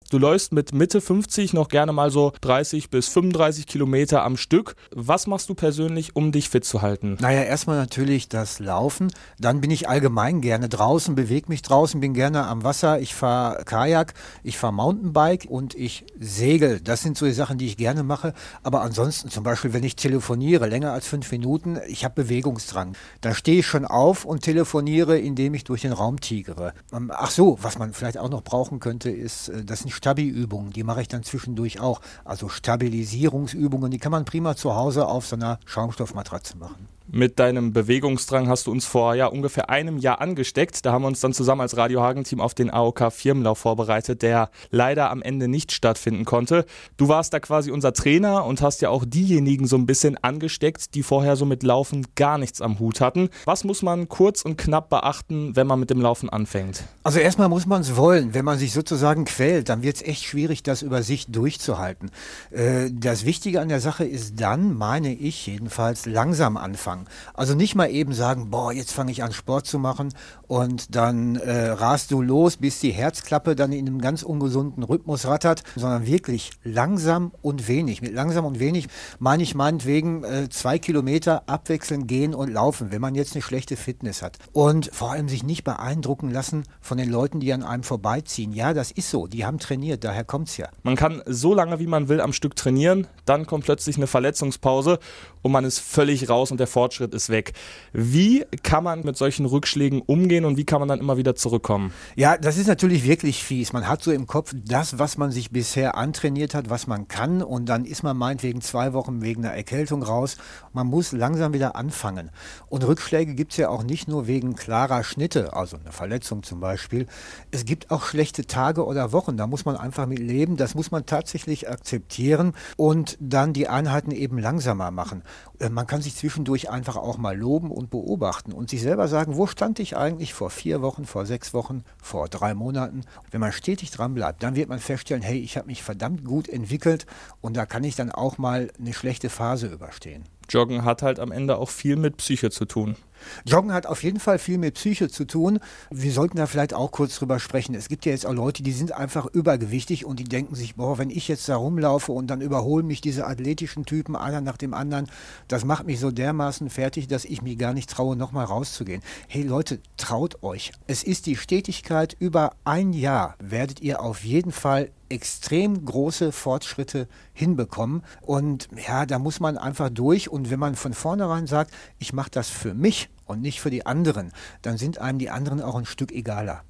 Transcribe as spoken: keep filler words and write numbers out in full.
Du läufst mit Mitte fünfzig noch gerne mal so dreißig bis fünfunddreißig Kilometer am Stück. Was machst du persönlich, um dich fit zu halten? Naja, erstmal natürlich das Laufen. Dann bin ich allgemein gerne draußen, bewege mich draußen, bin gerne am Wasser. Ich fahre Kajak, ich fahre Mountainbike und ich segel. Das sind so die Sachen, die ich gerne mache. Aber ansonsten zum Beispiel, wenn ich telefoniere, länger als fünf Minuten, ich habe Bewegungsdrang. Da stehe ich schon auf und telefoniere, indem ich durch den Raum tigere. Ach so, was man vielleicht auch noch brauchen könnte, ist, das sind Stabi-Übungen. Die mache ich dann zwischendurch auch. Also Stabilisierungsübungen, die kann man prima zu Hause auf so einer Schaumstoffmatratze machen. Mit deinem Bewegungsdrang hast du uns vor ja, ungefähr einem Jahr angesteckt. Da haben wir uns dann zusammen als Radio Hagen-Team auf den A O K-Firmenlauf vorbereitet, der leider am Ende nicht stattfinden konnte. Du warst da quasi unser Trainer und hast ja auch diejenigen so ein bisschen angesteckt, die vorher so mit Laufen gar nichts am Hut hatten. Was muss man kurz und knapp beachten, wenn man mit dem Laufen anfängt? Also erstmal muss man es wollen. Wenn man sich sozusagen quält, dann wird es echt schwierig, das über sich durchzuhalten. Äh, das Wichtige an der Sache ist dann, meine ich jedenfalls, langsam anfangen. Also nicht mal eben sagen, boah, jetzt fange ich an Sport zu machen und dann äh, rast du los, bis die Herzklappe dann in einem ganz ungesunden Rhythmus rattert, sondern wirklich langsam und wenig. Mit langsam und wenig meine ich meinetwegen äh, zwei Kilometer abwechselnd gehen und laufen, wenn man jetzt eine schlechte Fitness hat. Und vor allem sich nicht beeindrucken lassen von den Leuten, die an einem vorbeiziehen. Ja, das ist so, die haben trainiert, daher kommt's ja. Man kann so lange, wie man will, am Stück trainieren, dann kommt plötzlich eine Verletzungspause und man ist völlig raus und der Fortschritt ist weg. Wie kann man mit solchen Rückschlägen umgehen und wie kann man dann immer wieder zurückkommen? Ja, das ist natürlich wirklich fies. Man hat so im Kopf das, was man sich bisher antrainiert hat, was man kann und dann ist man meinetwegen zwei Wochen wegen einer Erkältung raus. Man muss langsam wieder anfangen. Und Rückschläge gibt es ja auch nicht nur wegen klarer Schnitte, also eine Verletzung zum Beispiel. Es gibt auch schlechte Tage oder Wochen, da muss man einfach mit leben. Das muss man tatsächlich akzeptieren und dann die Einheiten eben langsamer machen. Man kann sich zwischendurch einfach auch mal loben und beobachten und sich selber sagen, wo stand ich eigentlich vor vier Wochen, vor sechs Wochen, vor drei Monaten. Wenn man stetig dran bleibt, dann wird man feststellen, hey, ich habe mich verdammt gut entwickelt und da kann ich dann auch mal eine schlechte Phase überstehen. Joggen hat halt am Ende auch viel mit Psyche zu tun. Joggen hat auf jeden Fall viel mit Psyche zu tun. Wir sollten da vielleicht auch kurz drüber sprechen. Es gibt ja jetzt auch Leute, die sind einfach übergewichtig und die denken sich, boah, wenn ich jetzt da rumlaufe und dann überholen mich diese athletischen Typen, einer nach dem anderen, das macht mich so dermaßen fertig, dass ich mich gar nicht traue, nochmal rauszugehen. Hey Leute, traut euch. Es ist die Stetigkeit. Über ein Jahr werdet ihr auf jeden Fall extrem große Fortschritte hinbekommen und ja, da muss man einfach durch und wenn man von vornherein sagt, ich mache das für mich und nicht für die anderen, dann sind einem die anderen auch ein Stück egaler.